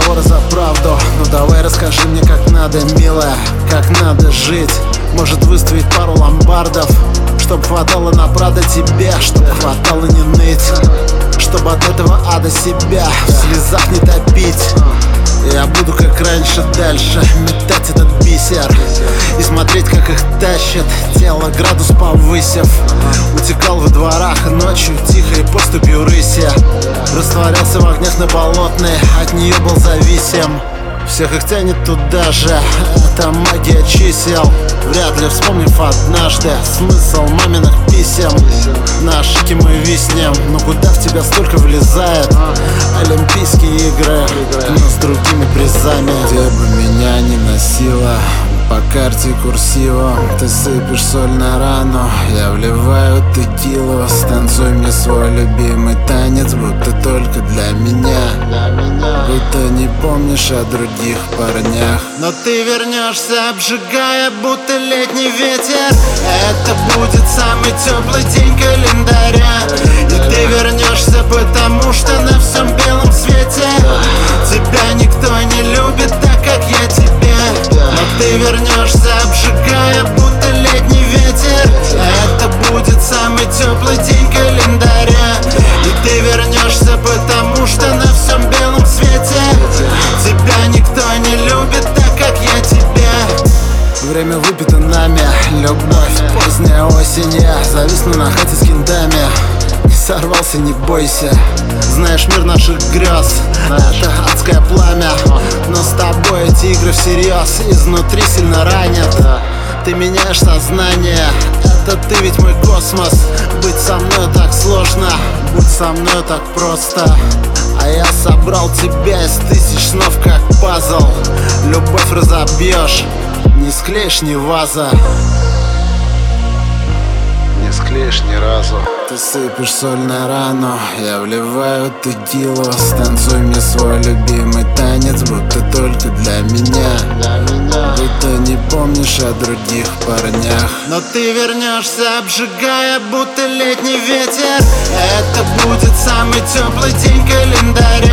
разговоры за правду. Ну давай расскажи мне, как надо, милая, как надо жить. Может выставить пару ломбардов, чтоб хватало на Прадо тебе, чтоб хватало не ныть, чтобы от этого ада себя в слезах не топить. Я буду как раньше дальше метать этот бисер и смотреть, как их тащит, тело градус повысив. Утекал во дворах ночью тихо и поступью рыси. Растворялся в огнях на Болотной, от нее был зависим. Всех их тянет туда же, это магия чисел. Вряд ли вспомнив однажды смысл маминых писем. На ошибке мы виснем, но куда в тебя столько влезает? Олимпийские игры, но с другими призами. Где бы меня ни носило, по карте курсивом ты сыпешь соль на рану, я вливаю текилу. Станцуй мне свой любимый танец, будто только для меня, будто не помнишь о других парнях. Но ты вернешься, обжигая, будто летний ветер. Это будет самый теплый день календаря. И ты вернешься, потому что на всем белом свете тебя никто не любит так, как я тебя. Но ты вернешься, обжигая, будто летний ветер. Это будет самый теплый день календаря. И ты вернешься, потому что на всем белом свете тебя никто не любит так, как я тебя. Время выпито нами, любовь, поздняя осень. Я зависну на хате с кентами. Не сорвался, не бойся. Знаешь, мир наших грез — это адское пламя. Но с тобой эти игры всерьез изнутри сильно ранят. Ты меняешь сознание, это ты ведь мой космос. Быть со мной так сложно, будь со мной так просто. А я собрал тебя из тысяч снов, как пазл. Любовь разобьешь, не склеишь ни ваза, не склеишь ни разу. Ты сыпешь соль на рану, я вливаю текилу. Станцуй мне свой любимый танец, будто только для меня, будто не помнишь о других парнях. Но ты вернешься, обжигая, будто летний ветер. Это будет самый теплый день календаря.